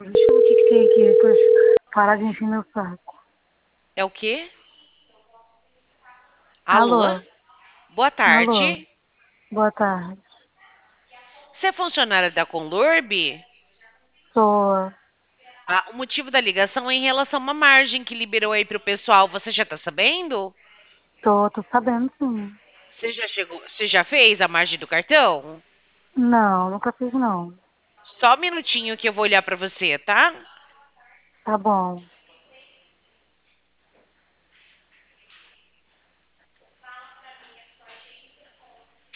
Deixa eu ver o que que tem aqui depois. Parar de encher meu saco. É o quê? Alô? Alô? Boa Alô? tarde. Boa tarde. Você é funcionária da Conlurb? Sou. Ah, o motivo da ligação é em relação a uma margem que liberou aí para o pessoal. Você já está sabendo? Tô sabendo sim. Você já fez a margem do cartão? Não, nunca fiz não. Só um minutinho que eu vou olhar para você, tá? Tá bom.